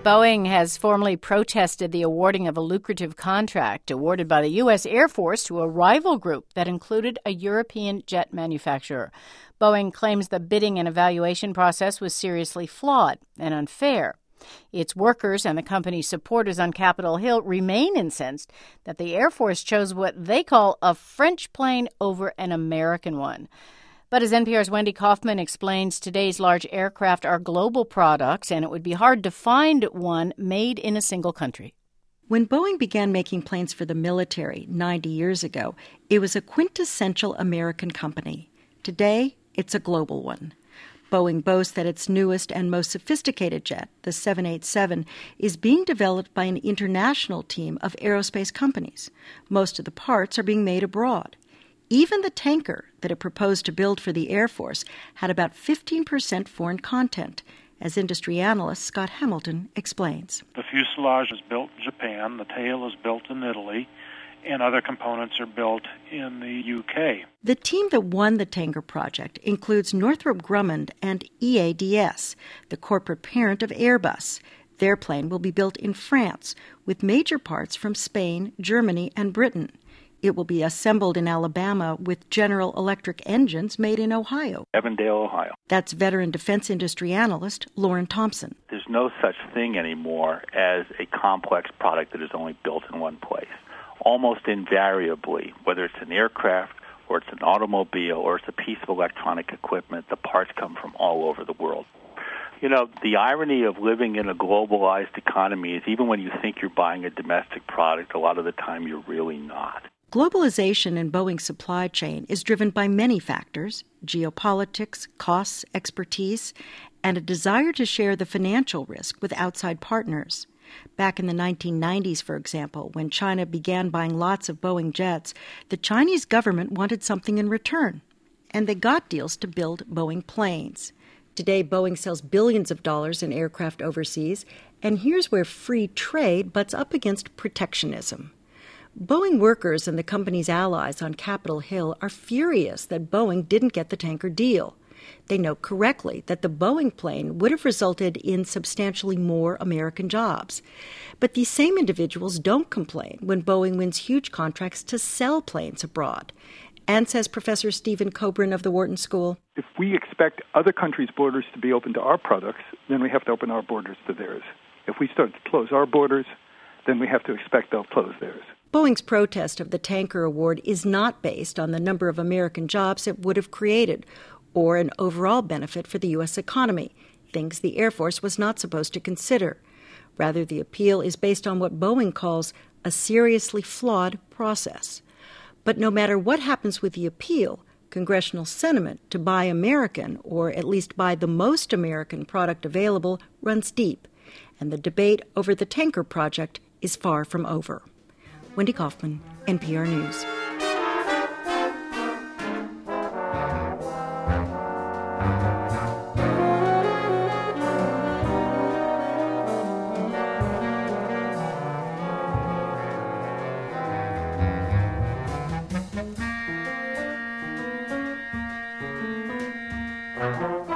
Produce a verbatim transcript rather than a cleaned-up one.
Boeing has formally protested the awarding of a lucrative contract awarded by the U S Air Force to a rival group that included a European jet manufacturer. Boeing claims the bidding and evaluation process was seriously flawed and unfair. Its workers and the company's supporters on Capitol Hill remain incensed that the Air Force chose what they call a French plane over an American one. But as N P R's Wendy Kaufman explains, today's large aircraft are global products, and it would be hard to find one made in a single country. When Boeing began making planes for the military ninety years ago, it was a quintessential American company. Today, it's a global one. Boeing boasts that its newest and most sophisticated jet, the seven eighty-seven, is being developed by an international team of aerospace companies. Most of the parts are being made abroad. Even the tanker that it proposed to build for the Air Force had about fifteen percent foreign content, as industry analyst Scott Hamilton explains. The fuselage is built in Japan, the tail is built in Italy, and other components are built in the U K. The team that won the tanker project includes Northrop Grumman and E A D S, the corporate parent of Airbus. Their plane will be built in France, with major parts from Spain, Germany, and Britain. It will be assembled in Alabama with General Electric engines made in Ohio. Evandale, Ohio. That's veteran defense industry analyst Lauren Thompson. There's no such thing anymore as a complex product that is only built in one place. Almost invariably, whether it's an aircraft or it's an automobile or it's a piece of electronic equipment, the parts come from all over the world. You know, the irony of living in a globalized economy is even when you think you're buying a domestic product, a lot of the time you're really not. Globalization in Boeing's supply chain is driven by many factors: geopolitics, costs, expertise, and a desire to share the financial risk with outside partners. Back in the nineteen nineties, for example, when China began buying lots of Boeing jets, the Chinese government wanted something in return, and they got deals to build Boeing planes. Today, Boeing sells billions of dollars in aircraft overseas, and here's where free trade butts up against protectionism. Boeing workers and the company's allies on Capitol Hill are furious that Boeing didn't get the tanker deal. They note correctly that the Boeing plane would have resulted in substantially more American jobs. But these same individuals don't complain when Boeing wins huge contracts to sell planes abroad. And says Professor Stephen Coburn of the Wharton School, if we expect other countries' borders to be open to our products, then we have to open our borders to theirs. If we start to close our borders, then we have to expect they'll close theirs. Boeing's protest of the tanker award is not based on the number of American jobs it would have created or an overall benefit for the U S economy, things the Air Force was not supposed to consider. Rather, the appeal is based on what Boeing calls a seriously flawed process. But no matter what happens with the appeal, congressional sentiment to buy American, or at least buy the most American product available, runs deep, and the debate over the tanker project is far from over. Wendy Kaufman, N P R News. Thank you.